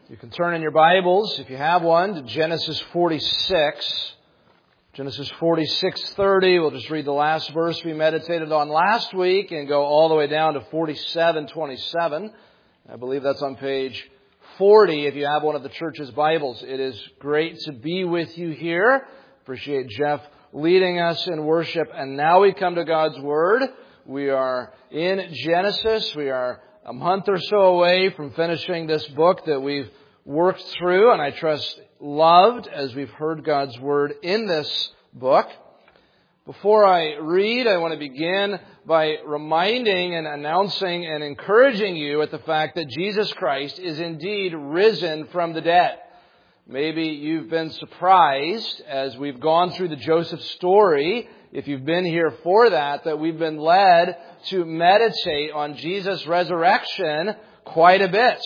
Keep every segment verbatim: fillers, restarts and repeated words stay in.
You can turn in your Bibles, if you have one, to Genesis forty-six. Genesis forty-six thirty. We'll just read the last verse we meditated on last week and go all the way down to forty-seven twenty-seven. I believe that's on page forty if you have one of the church's Bibles. It is great to be with you here. Appreciate Jeff leading us in worship. And now we come to God's Word. We are in Genesis. We are a month or so away from finishing this book that we've worked through, and I trust loved as we've heard God's Word in this book. Before I read, I want to begin by reminding and announcing and encouraging you at the fact that Jesus Christ is indeed risen from the dead. Maybe you've been surprised as we've gone through the Joseph story, if you've been here for that, that we've been led to meditate on Jesus' resurrection quite a bit.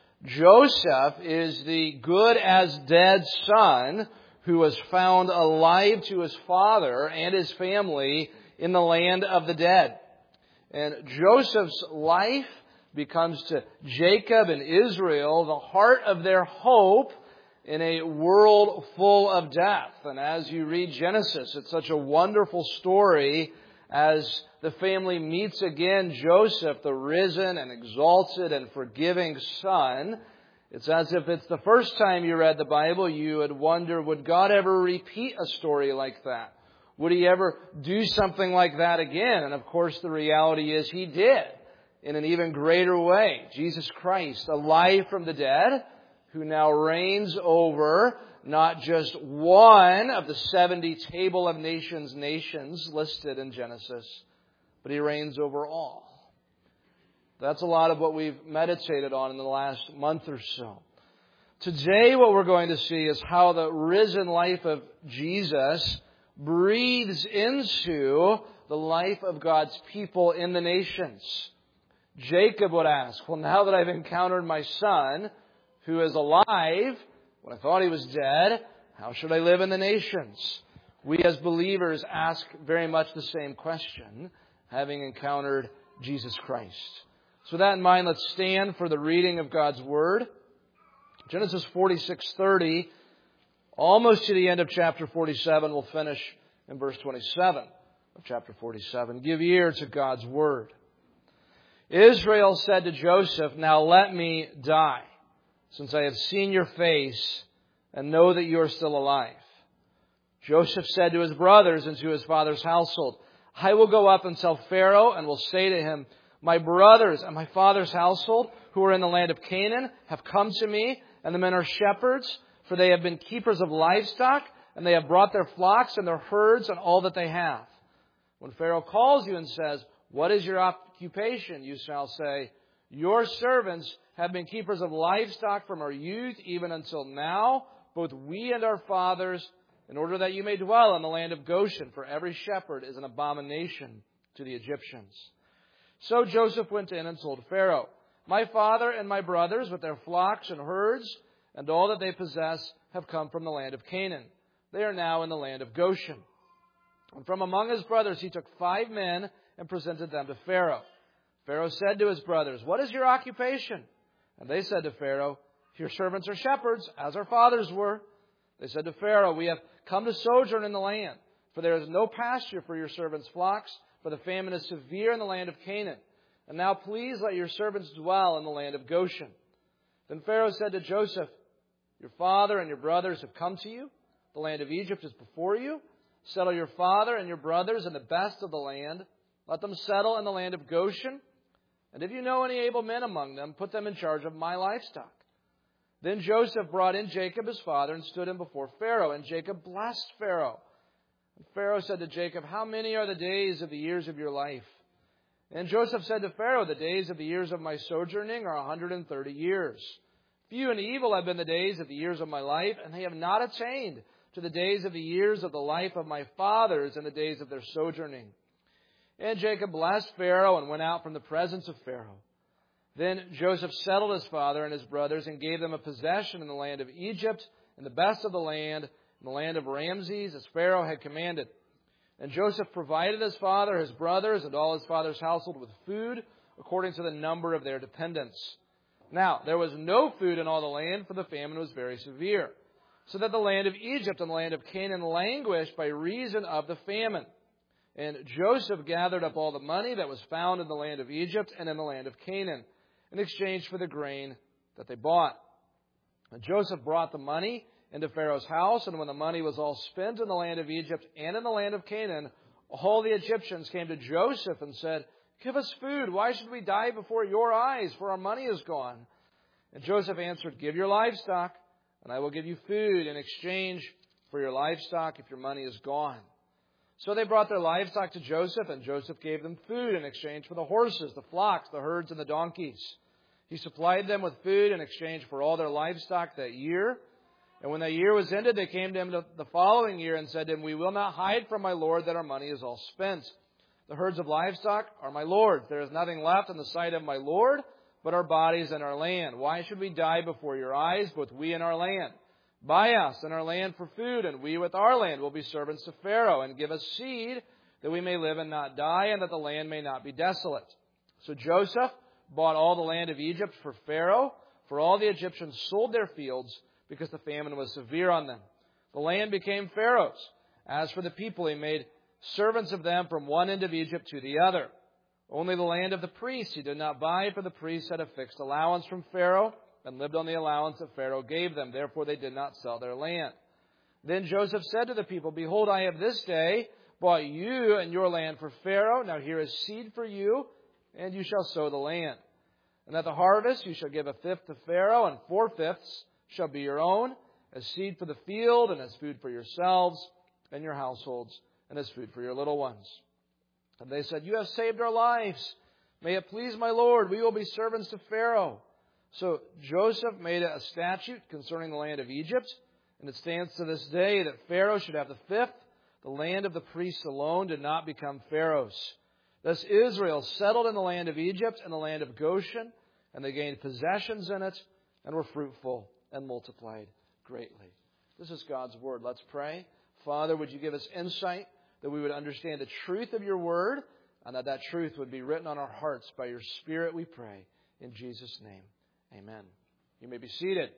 Joseph is the good as dead son who was found alive to his father and his family in the land of the dead. And Joseph's life becomes to Jacob and Israel the heart of their hope in a world full of death. And as you read Genesis, it's such a wonderful story as the family meets again Joseph, the risen and exalted and forgiving son. It's as if it's the first time you read the Bible, you would wonder, would God ever repeat a story like that? Would He ever do something like that again? And of course the reality is He did in an even greater way. Jesus Christ, alive from the dead, who now reigns over not just one of the seventy table of nations nations listed in Genesis, but He reigns over all. That's a lot of what we've meditated on in the last month or so. Today what we're going to see is how the risen life of Jesus breathes into the life of God's people in the nations. Jacob would ask, well, now that I've encountered my son, who is alive, when I thought he was dead, how should I live in the nations? We as believers ask very much the same question, having encountered Jesus Christ. So with that in mind, let's stand for the reading of God's Word. Genesis forty-six thirty, almost to the end of chapter forty-seven, we'll finish in verse twenty-seven of chapter forty-seven. Give ear to God's Word. Israel said to Joseph, now let me die, since I have seen your face and know that you are still alive. Joseph said to his brothers and to his father's household, I will go up and tell Pharaoh and will say to him, my brothers and my father's household who are in the land of Canaan have come to me, and the men are shepherds, for they have been keepers of livestock, and they have brought their flocks and their herds and all that they have. When Pharaoh calls you and says, what is your occupation? You shall say, your servants have been keepers of livestock from our youth even until now, both we and our fathers, in order that you may dwell in the land of Goshen, for every shepherd is an abomination to the Egyptians. So Joseph went in and told Pharaoh, my father and my brothers with their flocks and herds and all that they possess have come from the land of Canaan. They are now in the land of Goshen. And from among his brothers he took five men and presented them to Pharaoh. Pharaoh said to his brothers, what is your occupation? And they said to Pharaoh, your servants are shepherds, as our fathers were. They said to Pharaoh, we have come to sojourn in the land, for there is no pasture for your servants' flocks, for the famine is severe in the land of Canaan. And now please let your servants dwell in the land of Goshen. Then Pharaoh said to Joseph, your father and your brothers have come to you. The land of Egypt is before you. Settle your father and your brothers in the best of the land. Let them settle in the land of Goshen. And if you know any able men among them, put them in charge of my livestock. Then Joseph brought in Jacob his father and stood him before Pharaoh. And Jacob blessed Pharaoh. And Pharaoh said to Jacob, how many are the days of the years of your life? And Joseph said to Pharaoh, the days of the years of my sojourning are one hundred thirty years. Few and evil have been the days of the years of my life, and they have not attained to the days of the years of the life of my fathers and the days of their sojourning. And Jacob blessed Pharaoh and went out from the presence of Pharaoh. Then Joseph settled his father and his brothers and gave them a possession in the land of Egypt, in the best of the land, in the land of Ramses, as Pharaoh had commanded. And Joseph provided his father, his brothers, and all his father's household with food, according to the number of their dependents. Now, there was no food in all the land, for the famine was very severe, so that the land of Egypt and the land of Canaan languished by reason of the famine. And Joseph gathered up all the money that was found in the land of Egypt and in the land of Canaan, in exchange for the grain that they bought. And Joseph brought the money into Pharaoh's house, and when the money was all spent in the land of Egypt and in the land of Canaan, all the Egyptians came to Joseph and said, "Give us food. Why should we die before your eyes? For our money is gone." And Joseph answered, "Give your livestock, and I will give you food in exchange for your livestock if your money is gone." So they brought their livestock to Joseph, and Joseph gave them food in exchange for the horses, the flocks, the herds, and the donkeys. He supplied them with food in exchange for all their livestock that year. And when that year was ended, they came to him the following year and said to him, "We will not hide from my lord that our money is all spent. The herds of livestock are my lord's. There is nothing left in the sight of my lord but our bodies and our land. Why should we die before your eyes, both we and our land? Buy us and our land for food, and we with our land will be servants to Pharaoh, and give us seed that we may live and not die, and that the land may not be desolate." So Joseph bought all the land of Egypt for Pharaoh, for all the Egyptians sold their fields because the famine was severe on them. The land became Pharaoh's. As for the people, he made servants of them from one end of Egypt to the other. Only the land of the priests he did not buy, for the priests had a fixed allowance from Pharaoh and lived on the allowance that Pharaoh gave them. Therefore they did not sell their land. Then Joseph said to the people, "Behold, I have this day bought you and your land for Pharaoh. Now here is seed for you, and you shall sow the land. And at the harvest you shall give a fifth to Pharaoh, and four-fifths shall be your own, as seed for the field, and as food for yourselves and your households, and as food for your little ones." And they said, "You have saved our lives. May it please my Lord, we will be servants to Pharaoh." So Joseph made a statute concerning the land of Egypt, and it stands to this day that Pharaoh should have the fifth. The land of the priests alone did not become Pharaoh's. Thus Israel settled in the land of Egypt and the land of Goshen, and they gained possessions in it, and were fruitful and multiplied greatly. This is God's Word. Let's pray. Father, would you give us insight that we would understand the truth of your Word, and that that truth would be written on our hearts by your Spirit, we pray. In Jesus' name, amen. You may be seated.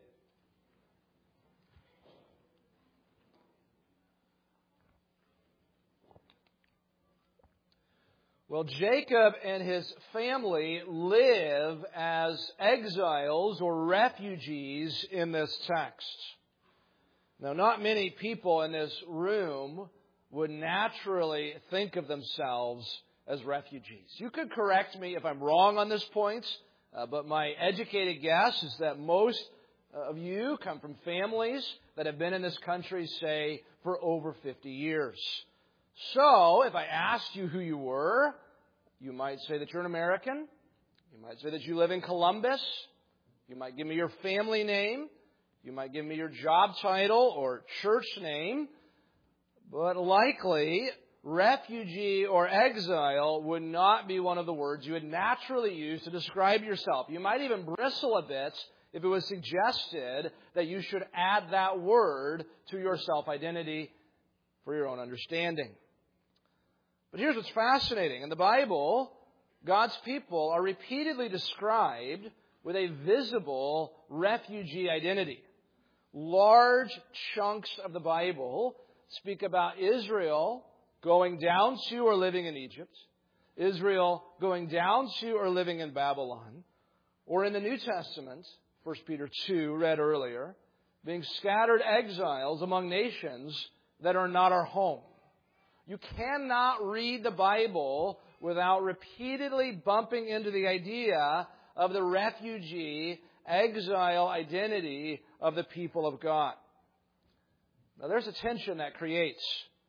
Well, Jacob and his family live as exiles or refugees in this text. Now, not many people in this room would naturally think of themselves as refugees. You could correct me if I'm wrong on this point, uh, but my educated guess is that most of you come from families that have been in this country, say, for over fifty years. So, if I asked you who you were, you might say that you're an American. You might say that you live in Columbus. You might give me your family name. You might give me your job title or church name. But likely, refugee or exile would not be one of the words you would naturally use to describe yourself. You might even bristle a bit if it was suggested that you should add that word to your self-identity for your own understanding. But here's what's fascinating. In the Bible, God's people are repeatedly described with a visible refugee identity. Large chunks of the Bible speak about Israel going down to or living in Egypt, Israel going down to or living in Babylon, or in the New Testament, First Peter two, read earlier, being scattered exiles among nations that are not our home. You cannot read the Bible without repeatedly bumping into the idea of the refugee, exile identity of the people of God. Now, there's a tension that creates.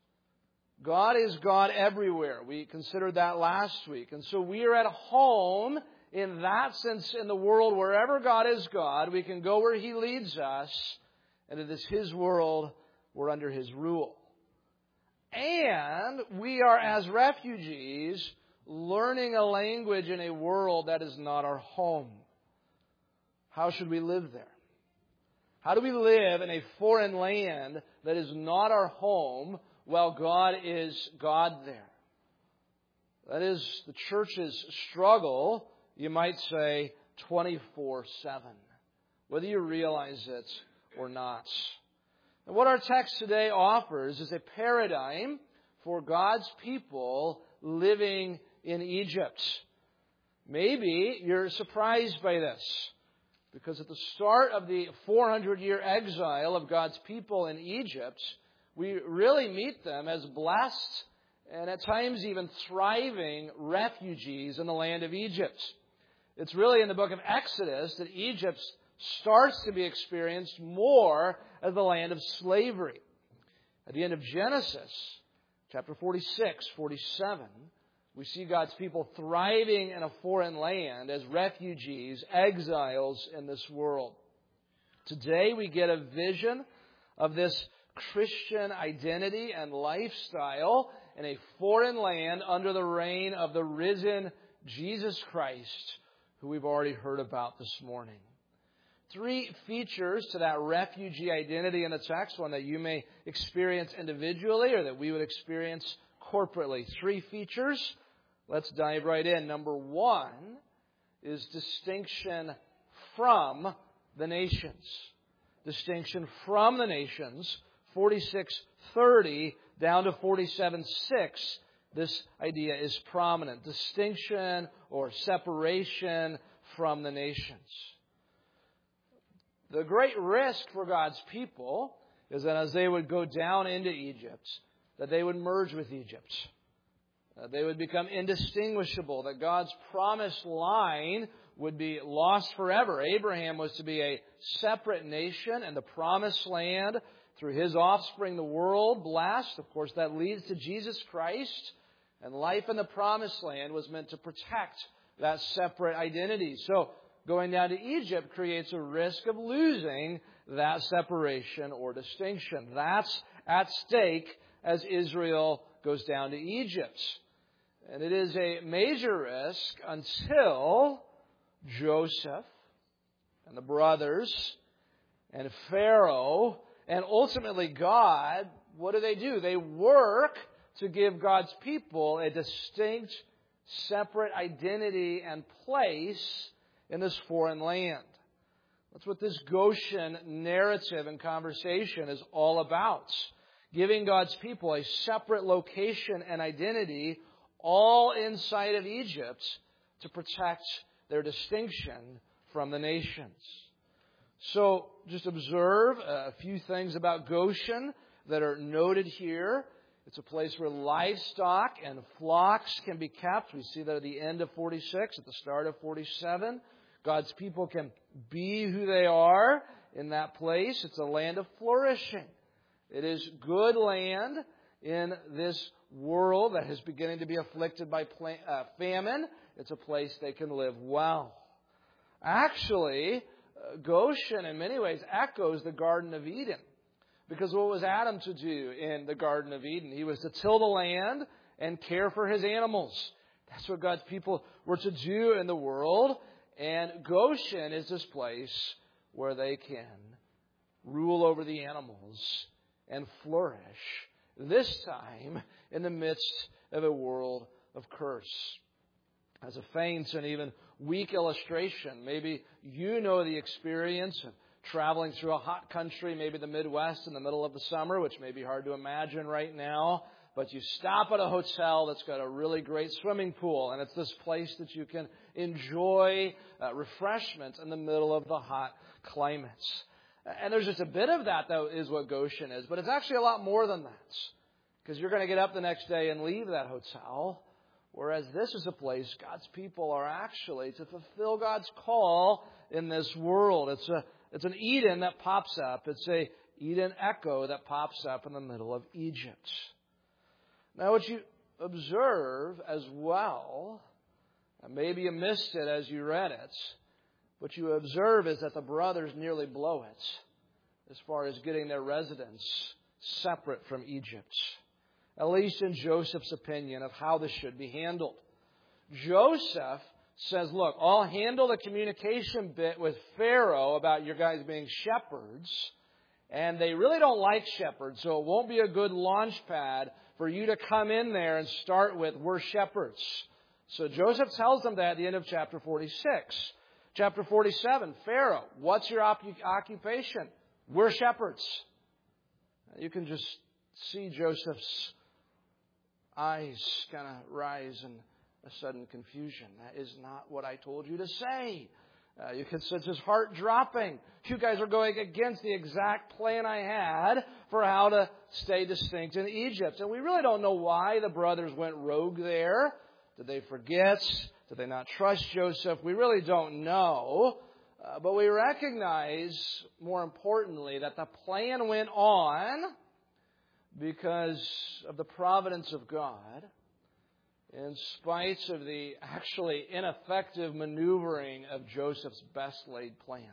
God is God everywhere. We considered that last week. And so we are at home in that sense in the world. Wherever God is God, we can go where He leads us. And it is His world. We're under His rule. And we are, as refugees, learning a language in a world that is not our home. How should we live there? How do we live in a foreign land that is not our home while God is God there? That is the church's struggle, you might say, twenty-four seven, whether you realize it or not. And what our text today offers is a paradigm for God's people living in Egypt. Maybe you're surprised by this, because at the start of the four hundred year exile of God's people in Egypt, we really meet them as blessed and at times even thriving refugees in the land of Egypt. It's really in the book of Exodus that Egypt starts to be experienced more as the land of slavery. At the end of Genesis, chapter forty-six, forty-seven, we see God's people thriving in a foreign land as refugees, exiles in this world. Today we get a vision of this Christian identity and lifestyle in a foreign land under the reign of the risen Jesus Christ, who we've already heard about this morning. Three features to that refugee identity in the text, one that you may experience individually or that we would experience corporately. Three features. Let's dive right in. Number one is distinction from the nations. Distinction from the nations. forty-six thirty down to forty-seven six. This idea is prominent. Distinction or separation from the nations. The great risk for God's people is that as they would go down into Egypt, that they would merge with Egypt. Uh, they would become indistinguishable, that God's promised line would be lost forever. Abraham was to be a separate nation and the promised land through his offspring, the world blessed. Of course, that leads to Jesus Christ. And life in the promised land was meant to protect that separate identity. So, going down to Egypt creates a risk of losing that separation or distinction. That's at stake as Israel goes down to Egypt. And it is a major risk until Joseph and the brothers and Pharaoh and ultimately God, what do they do? They work to give God's people a distinct, separate identity and place in this foreign land. That's what this Goshen narrative and conversation is all about. Giving God's people a separate location and identity all inside of Egypt to protect their distinction from the nations. So just observe a few things about Goshen that are noted here. It's a place where livestock and flocks can be kept. We see that at the end of forty-six, at the start of forty-seven. God's people can be who they are in that place. It's a land of flourishing. It is good land in this world that is beginning to be afflicted by uh, famine. It's a place they can live well. Actually, uh, Goshen in many ways echoes the Garden of Eden. Because what was Adam to do in the Garden of Eden? He was to till the land and care for his animals. That's what God's people were to do in the world. And Goshen is this place where they can rule over the animals and flourish, this time in the midst of a world of curse. As a faint and even weak illustration, maybe you know the experience of traveling through a hot country, maybe the Midwest in the middle of the summer, which may be hard to imagine right now. But you stop at a hotel that's got a really great swimming pool, and it's this place that you can enjoy uh, refreshments in the middle of the hot climates. And there's just a bit of that, though, is what Goshen is. But it's actually a lot more than that. Because you're going to get up the next day and leave that hotel. Whereas this is a place God's people are actually to fulfill God's call in this world. It's a it's an Eden that pops up. It's a Eden echo that pops up in the middle of Egypt. Now, what you observe as well, and maybe you missed it as you read it, what you observe is that the brothers nearly blow it as far as getting their residence separate from Egypt, at least in Joseph's opinion of how this should be handled. Joseph says, look, I'll handle the communication bit with Pharaoh about your guys being shepherds, and they really don't like shepherds, so it won't be a good launch pad for you to come in there and start with, we're shepherds. So Joseph tells them that at the end of chapter forty-six. Chapter forty-seven, Pharaoh, what's your op- occupation? We're shepherds. You can just see Joseph's eyes kind of rise in a sudden confusion. That is not what I told you to say. Uh, you can sense his heart dropping. You guys are going against the exact plan I had for how to stay distinct in Egypt. And we really don't know why the brothers went rogue there. Did they forget? Did they not trust Joseph? We really don't know. Uh, but we recognize, more importantly, that the plan went on because of the providence of God, in spite of the actually ineffective maneuvering of Joseph's best laid plans.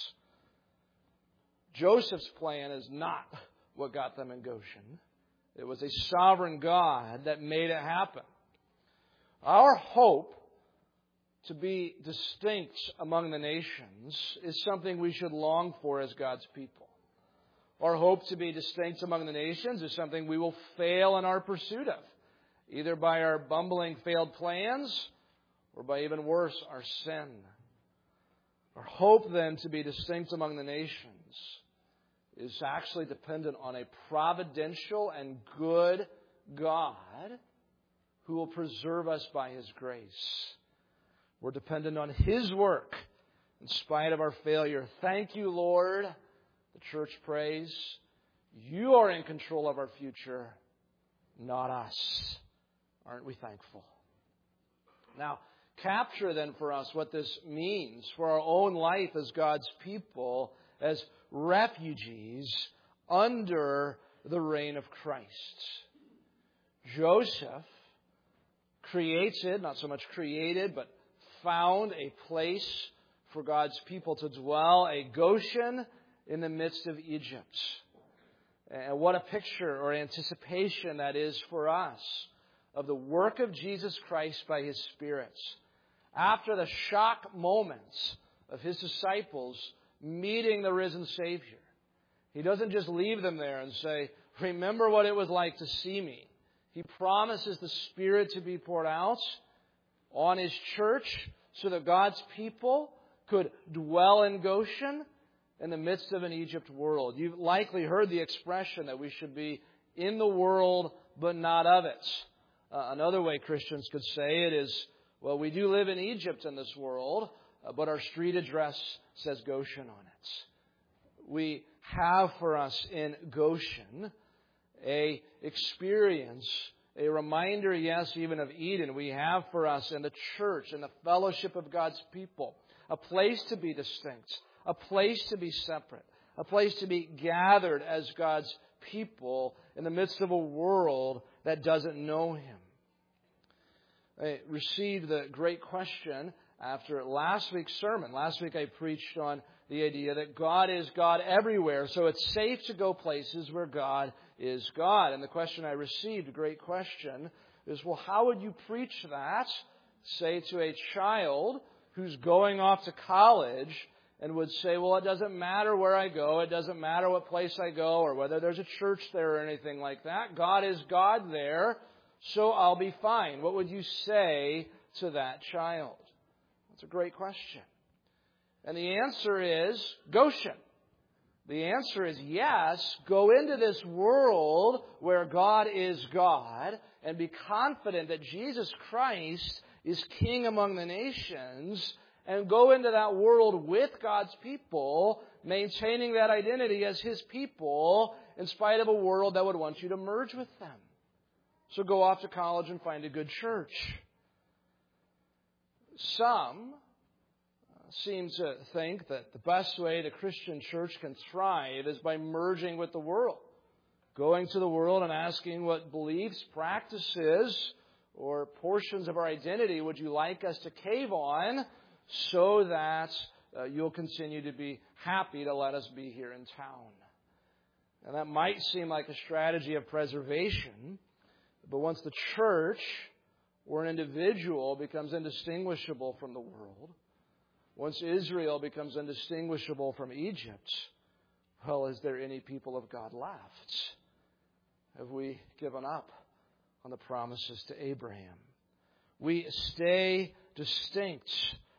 Joseph's plan is not what got them in Goshen. It was a sovereign God that made it happen. Our hope to be distinct among the nations is something we should long for as God's people. Our hope to be distinct among the nations is something we will fail in our pursuit of, either by our bumbling failed plans or by, even worse, our sin. Our hope then to be distinct among the nations is actually dependent on a providential and good God who will preserve us by His grace. We're dependent on His work in spite of our failure. Thank you, Lord. The church prays. You are in control of our future, not us. Aren't we thankful? Now, capture then for us what this means for our own life as God's people, as refugees under the reign of Christ. Joseph created, not so much created, but found a place for God's people to dwell, a Goshen in the midst of Egypt. And what a picture or anticipation that is for us of the work of Jesus Christ by His Spirit. After the shock moments of His disciples meeting the risen Savior, He doesn't just leave them there and say, remember what it was like to see me. He promises the Spirit to be poured out on His church so that God's people could dwell in Goshen in the midst of an Egypt world. You've likely heard the expression that we should be in the world but not of it. Uh, another way Christians could say it is, well, we do live in Egypt in this world, uh, but our street address says Goshen on it. We have for us in Goshen a experience, a reminder, yes, even of Eden. We have for us in the church, in the fellowship of God's people, a place to be distinct, a place to be separate, a place to be gathered as God's people in the midst of a world that doesn't know Him. I received the great question after last week's sermon. Last week I preached on the idea that God is God everywhere, so it's safe to go places where God is God. And the question I received, a great question, is, well, how would you preach that, say, to a child who's going off to college and would say, well, it doesn't matter where I go, it doesn't matter what place I go or whether there's a church there or anything like that. God is God there, so I'll be fine. What would you say to that child? That's a great question. And the answer is Goshen. The answer is yes, go into this world where God is God and be confident that Jesus Christ is King among the nations, and go into that world with God's people, maintaining that identity as His people in spite of a world that would want you to merge with them. So go off to college and find a good church. Some seem to think that the best way the Christian church can thrive is by merging with the world. Going to the world and asking what beliefs, practices, or portions of our identity would you like us to cave on so that uh, you'll continue to be happy to let us be here in town. And that might seem like a strategy of preservation, but once the church or an individual becomes indistinguishable from the world, once Israel becomes indistinguishable from Egypt, well, is there any people of God left? Have we given up on the promises to Abraham? We stay distinct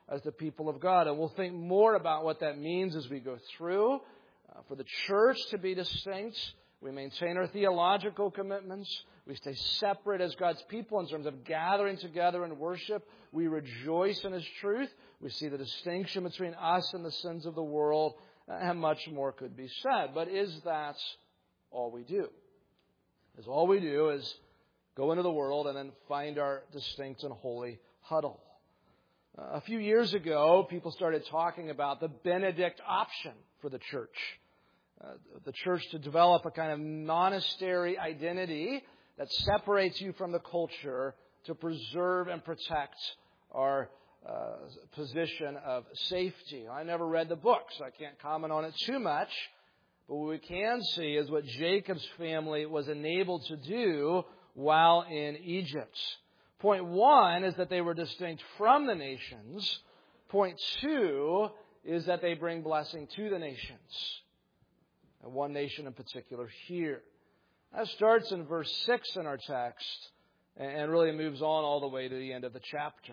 as the people of God. And we'll think more about what that means as we go through. Uh, for the church to be distinct, we maintain our theological commitments. We stay separate as God's people in terms of gathering together in worship. We rejoice in His truth. We see the distinction between us and the sins of the world. And much more could be said. But is that all we do? Is all we do is go into the world and then find our distinct and holy huddle? Uh, a few years ago, people started talking about the Benedict option for the church. Uh, the church to develop a kind of monastery identity that separates you from the culture to preserve and protect our uh, position of safety. I never read the book, so I can't comment on it too much. But what we can see is what Jacob's family was enabled to do while in Egypt. Point one is that they were distinct from the nations. Point two is that they bring blessing to the nations. And one nation in particular here. That starts in verse six in our text and really moves on all the way to the end of the chapter.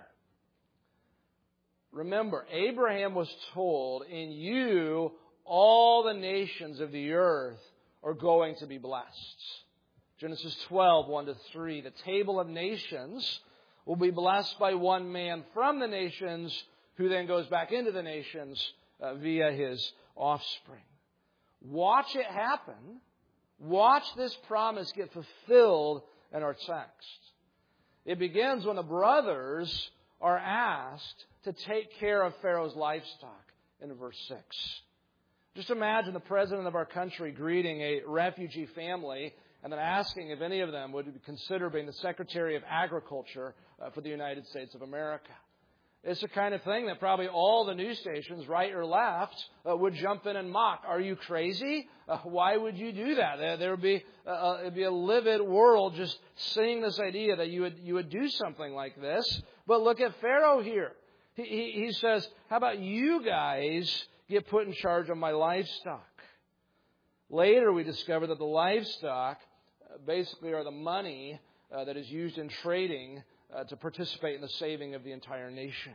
Remember, Abraham was told, in you all the nations of the earth are going to be blessed. Genesis twelve, one to three. The table of nations will be blessed by one man from the nations who then goes back into the nations uh, via his offspring. Watch it happen. Watch this promise get fulfilled in our text. It begins when the brothers are asked to take care of Pharaoh's livestock in verse six. Just imagine the president of our country greeting a refugee family and then asking if any of them would consider being the Secretary of Agriculture uh, for the United States of America. It's the kind of thing that probably all the news stations, right or left, uh, would jump in and mock. Are you crazy? Uh, why would you do that? There, there would be uh, it'd be a livid world just seeing this idea that you would you would do something like this. But look at Pharaoh here. He, he, he says, "How about you guys get put in charge of my livestock?" Later, we discover that the livestock uh, basically are the money uh, that is used in trading Uh, to participate in the saving of the entire nation.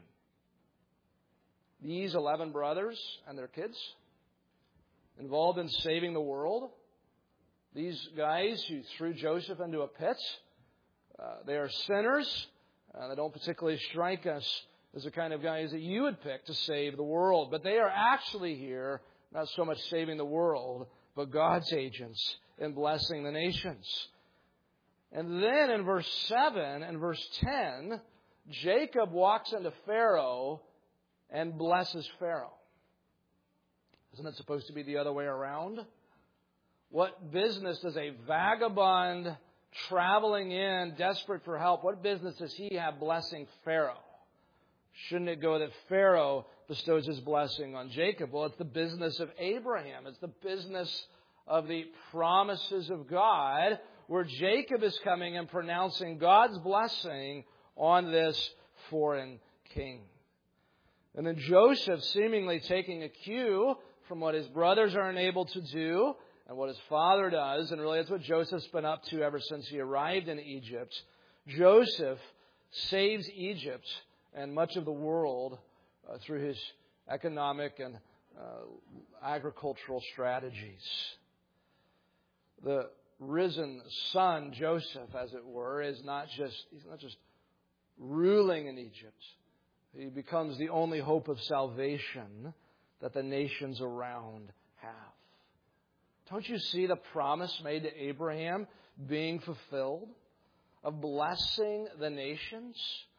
These eleven brothers and their kids involved in saving the world. These guys who threw Joseph into a pit, uh, they are sinners. Uh, they don't particularly strike us as the kind of guys that you would pick to save the world. But they are actually here, not so much saving the world, but God's agents in blessing the nations. And then in verse seven and verse ten, Jacob walks into Pharaoh and blesses Pharaoh. Isn't it supposed to be the other way around? What business does a vagabond traveling in, desperate for help, what business does he have blessing Pharaoh? Shouldn't it go that Pharaoh bestows his blessing on Jacob? Well, it's the business of Abraham. It's the business of the promises of God, where Jacob is coming and pronouncing God's blessing on this foreign king. And then Joseph, seemingly taking a cue from what his brothers are unable to do and what his father does, and really that's what Joseph's been up to ever since he arrived in Egypt. Joseph saves Egypt and much of the world uh, through his economic and uh, agricultural strategies. The risen son, Joseph, as it were, is not just, he's not just ruling in Egypt. He becomes the only hope of salvation that the nations around have. Don't you see the promise made to Abraham being fulfilled? Of blessing the nations?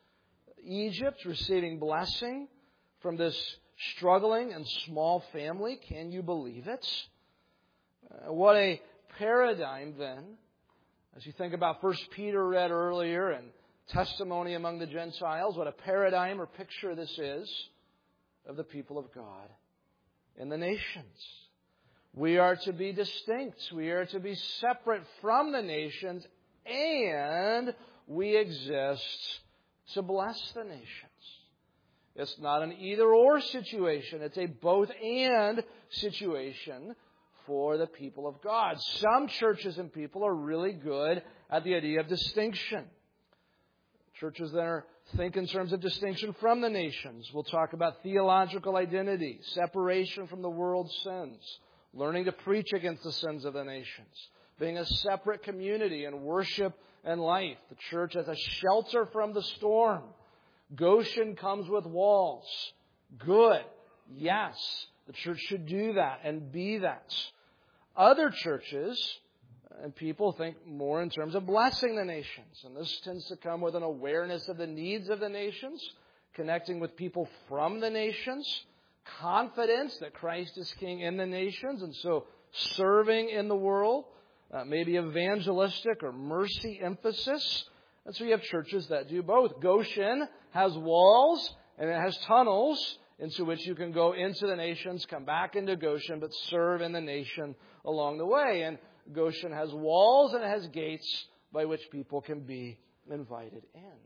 Egypt receiving blessing from this struggling and small family. Can you believe it? Uh, what a paradigm then, as you think about First Peter read earlier and testimony among the Gentiles, what a paradigm or picture this is of the people of God in the nations. We are to be distinct. We are to be separate from the nations, and we exist to bless the nations. It's not an either-or situation. It's a both-and situation for the people of God. Some churches and people are really good at the idea of distinction. Churches that are think in terms of distinction from the nations. We'll talk about theological identity, separation from the world's sins, learning to preach against the sins of the nations, being a separate community in worship and life. The church as a shelter from the storm. Goshen comes with walls. Good. Yes, the church should do that and be that. Other churches and people think more in terms of blessing the nations. And this tends to come with an awareness of the needs of the nations, connecting with people from the nations, confidence that Christ is King in the nations, and so serving in the world, uh, maybe evangelistic or mercy emphasis. And so you have churches that do both. Goshen has walls and it has tunnels into which you can go into the nations, come back into Goshen, but serve in the nation along the way. And Goshen has walls and it has gates by which people can be invited in.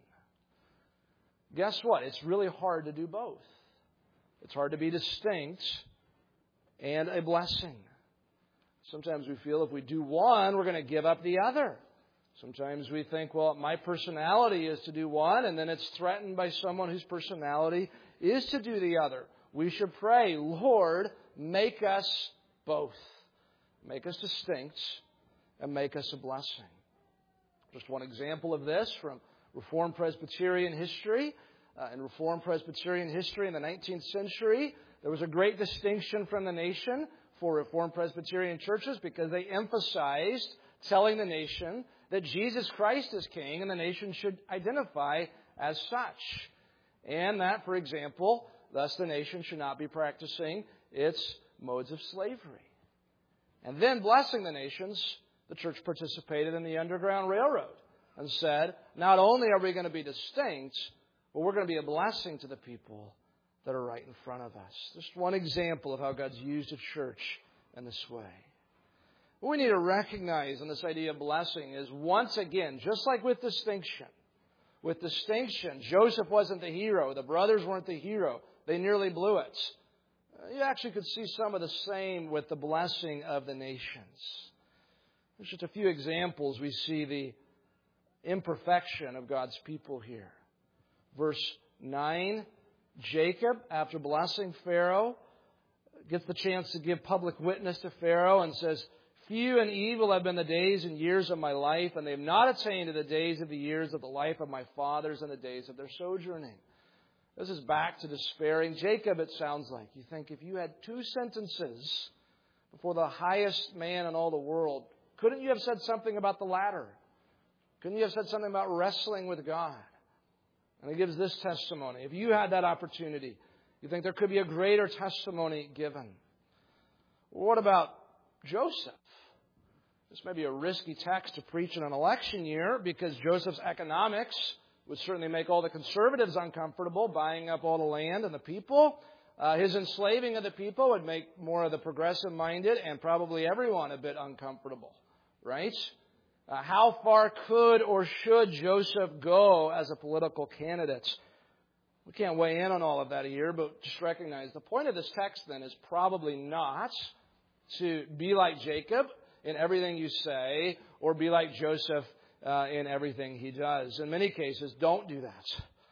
Guess what? It's really hard to do both. It's hard to be distinct and a blessing. Sometimes we feel if we do one, we're going to give up the other. Sometimes we think, well, my personality is to do one, and then it's threatened by someone whose personality is to do the other. We should pray, Lord, make us both. Make us distinct and make us a blessing. Just one example of this from Reformed Presbyterian history. Uh, in Reformed Presbyterian history in the nineteenth century, there was a great distinction from the nation for Reformed Presbyterian churches because they emphasized telling the nation that Jesus Christ is King and the nation should identify as such. And that, for example, thus the nation should not be practicing its modes of slavery. And then, blessing the nations, the church participated in the Underground Railroad and said, not only are we going to be distinct, but we're going to be a blessing to the people that are right in front of us. Just one example of how God's used a church in this way. What we need to recognize in this idea of blessing is, once again, just like with distinction, with distinction, Joseph wasn't the hero. The brothers weren't the hero. They nearly blew it. You actually could see some of the same with the blessing of the nations. There's just a few examples. We see the imperfection of God's people here. Verse nine, Jacob, after blessing Pharaoh, gets the chance to give public witness to Pharaoh and says, few and evil have been the days and years of my life, and they have not attained to the days of the years of the life of my fathers and the days of their sojourning. This is back to despairing Jacob, it sounds like. You think if you had two sentences before the highest man in all the world, couldn't you have said something about the latter? Couldn't you have said something about wrestling with God? And he gives this testimony. If you had that opportunity, you think there could be a greater testimony given. What about Joseph? This may be a risky text to preach in an election year because Joseph's economics would certainly make all the conservatives uncomfortable, buying up all the land and the people. Uh, his enslaving of the people would make more of the progressive-minded and probably everyone a bit uncomfortable, right? Uh, how far could or should Joseph go as a political candidate? We can't weigh in on all of that here, but just recognize the point of this text then is probably not to be like Jacob in everything you say or be like Joseph uh, in everything he does. In many cases, don't do that.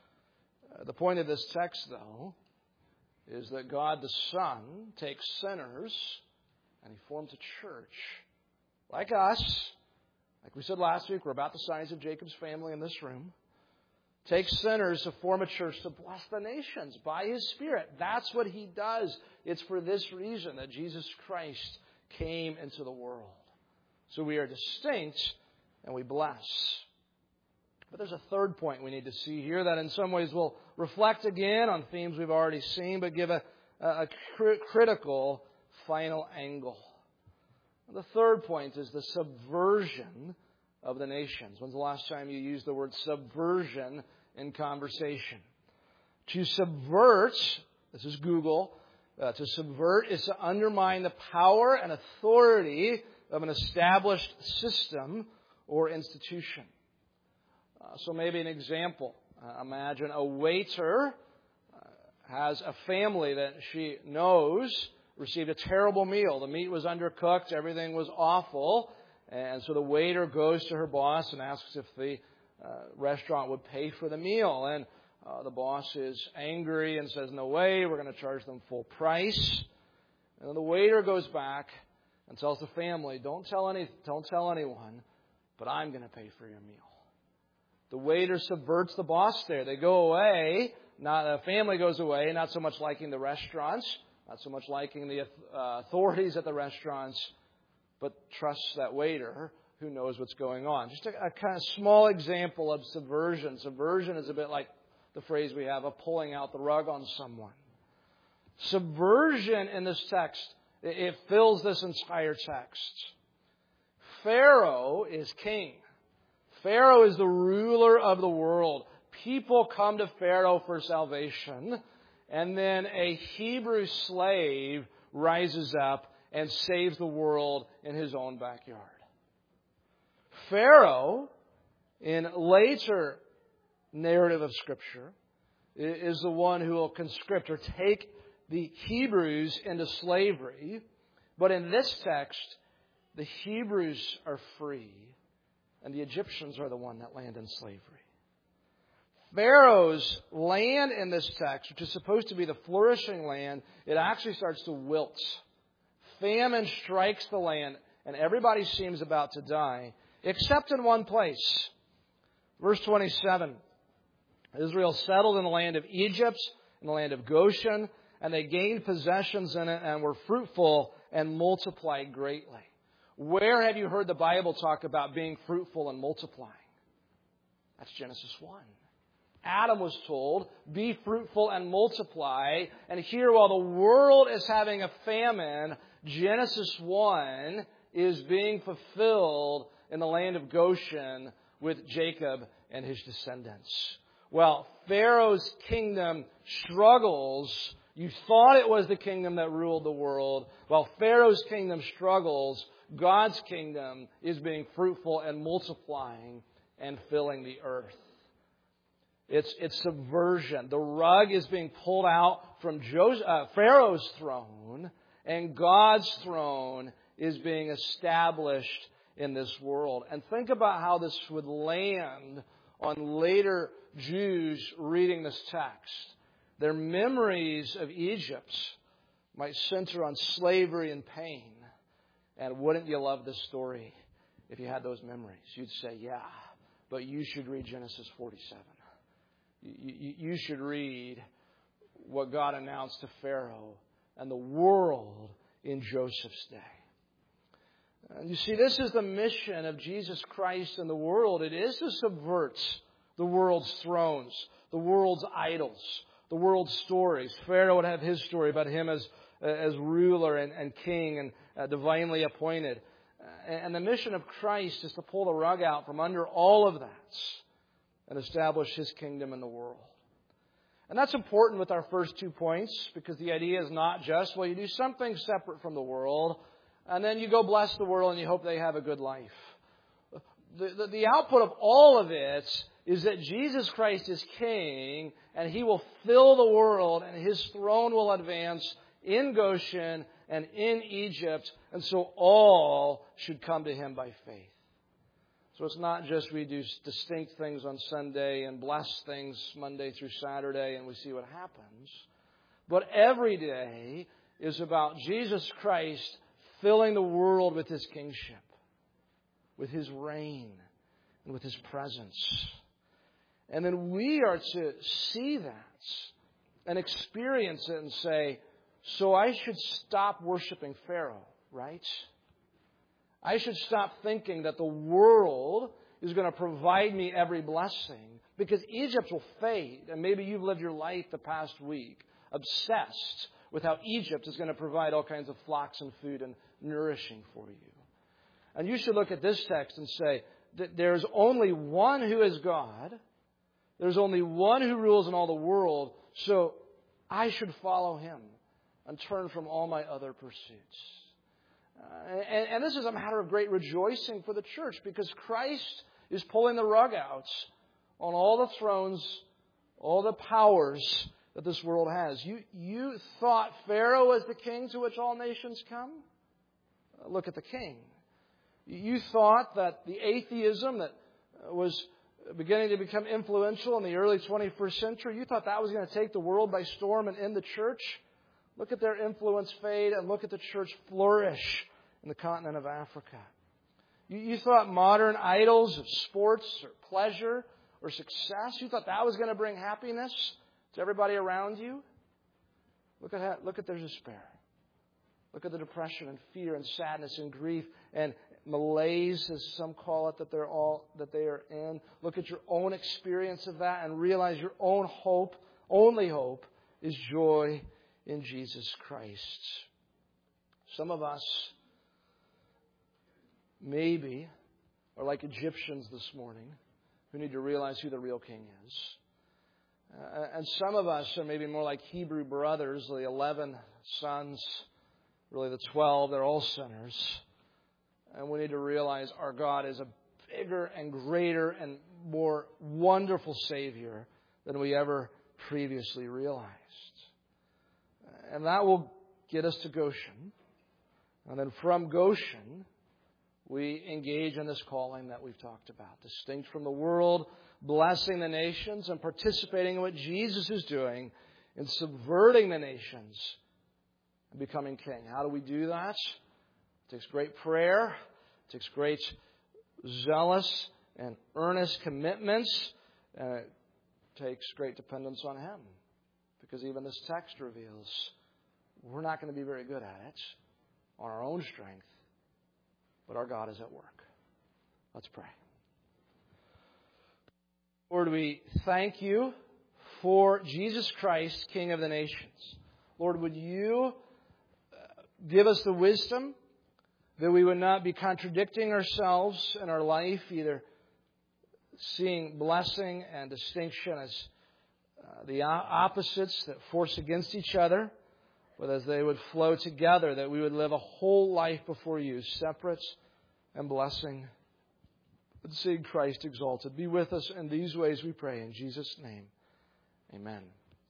Uh, the point of this text, though, is that God the Son takes sinners and He forms a church like us. Like we said last week, we're about the size of Jacob's family in this room. Takes sinners to form a church to bless the nations by His Spirit. That's what He does. It's for this reason that Jesus Christ came into the world. So we are distinct and we bless. But there's a third point we need to see here that in some ways will reflect again on themes we've already seen, but give a, a critical final angle. The third point is the subversion of the nations. When's the last time you used the word subversion in conversation? To subvert, this is Google, uh, to subvert is to undermine the power and authority of an established system or institution. Uh, so maybe an example. Uh, imagine a waiter uh, has a family that she knows received a terrible meal. The meat was undercooked. Everything was awful. And so the waiter goes to her boss and asks if the uh, restaurant would pay for the meal. And Uh, the boss is angry and says, no way, we're going to charge them full price. And then the waiter goes back and tells the family, don't tell any, don't tell anyone, but I'm going to pay for your meal. The waiter subverts the boss there. They go away. Not, the family goes away, not so much liking the restaurants, not so much liking the uh, authorities at the restaurants, but trusts that waiter who knows what's going on. Just a, a kind of small example of subversion. Subversion is a bit like the phrase we have of pulling out the rug on someone. Subversion in this text, it fills this entire text. Pharaoh is king. Pharaoh is the ruler of the world. People come to Pharaoh for salvation, and then a Hebrew slave rises up and saves the world in his own backyard. Pharaoh, in later narrative of Scripture, is the one who will conscript or take the Hebrews into slavery. But in this text, the Hebrews are free, and the Egyptians are the one that land in slavery. Pharaoh's land in this text, which is supposed to be the flourishing land, it actually starts to wilt. Famine strikes the land, and everybody seems about to die, except in one place. Verse twenty-seven. Israel settled in the land of Egypt, in the land of Goshen, and they gained possessions in it and were fruitful and multiplied greatly. Where have you heard the Bible talk about being fruitful and multiplying? That's Genesis one. Adam was told, be fruitful and multiply. And here, while the world is having a famine, Genesis one is being fulfilled in the land of Goshen with Jacob and his descendants. Well, Pharaoh's kingdom struggles. You thought it was the kingdom that ruled the world. While Pharaoh's kingdom struggles, God's kingdom is being fruitful and multiplying and filling the earth. It's, it's subversion. The rug is being pulled out from Joseph, uh, Pharaoh's throne, and God's throne is being established in this world. And think about how this would land on later Jews reading this text. Their memories of Egypt might center on slavery and pain. And wouldn't you love this story if you had those memories? You'd say, yeah, but you should read Genesis forty-seven. You, you should read what God announced to Pharaoh and the world in Joseph's day. And you see, this is the mission of Jesus Christ in the world. It is to subvert the world's thrones, the world's idols, the world's stories. Pharaoh would have his story about him as, as ruler and, and king and uh, divinely appointed. And the mission of Christ is to pull the rug out from under all of that and establish His kingdom in the world. And that's important with our first two points, because the idea is not just, well, you do something separate from the world, and then you go bless the world and you hope they have a good life. The, the, the output of all of it is that Jesus Christ is King, and He will fill the world, and His throne will advance in Goshen and in Egypt, and so all should come to Him by faith. So it's not just we do distinct things on Sunday and bless things Monday through Saturday and we see what happens. But every day is about Jesus Christ filling the world with His kingship, with His reign, and with His presence. And then we are to see that and experience it and say, so I should stop worshiping Pharaoh, right? I should stop thinking that the world is going to provide me every blessing, because Egypt will fade. And maybe you've lived your life the past week obsessed with how Egypt is going to provide all kinds of flocks and food and nourishing for you. And you should look at this text and say that there's only one who is God. There's only one who rules in all the world. So I should follow Him and turn from all my other pursuits. Uh, and, and this is a matter of great rejoicing for the church, because Christ is pulling the rug out on all the thrones, all the powers that this world has. You, you thought Pharaoh was the king to which all nations come? Uh, look at the king. You thought that the atheism that was beginning to become influential in the early twenty-first century. You thought that was going to take the world by storm and end the church. Look at their influence fade and look at the church flourish in the continent of Africa. You, you thought modern idols of sports or pleasure or success, you thought that was going to bring happiness to everybody around you. Look at how, look at their despair. Look at the depression and fear and sadness and grief and malaise, as some call it, that they're all that they are in. Look at your own experience of that and realize your own hope, only hope, is joy in Jesus Christ. Some of us maybe are like Egyptians this morning who need to realize who the real king is. Uh, and some of us are maybe more like Hebrew brothers, the eleven sons, really the twelve, they're all sinners. And we need to realize our God is a bigger and greater and more wonderful Savior than we ever previously realized. And that will get us to Goshen. And then from Goshen, we engage in this calling that we've talked about. Distinct from the world, blessing the nations and participating in what Jesus is doing in subverting the nations and becoming king. How do we do that? It takes great prayer. It takes great zealous and earnest commitments. And it takes great dependence on Him. Because even this text reveals we're not going to be very good at it on our own strength. But our God is at work. Let's pray. Lord, we thank You for Jesus Christ, King of the nations. Lord, would You give us the wisdom that we would not be contradicting ourselves in our life, either seeing blessing and distinction as uh, the opposites that force against each other, but as they would flow together, that we would live a whole life before You, separate and blessing, and seeing Christ exalted. Be with us in these ways, we pray. In Jesus' name, amen.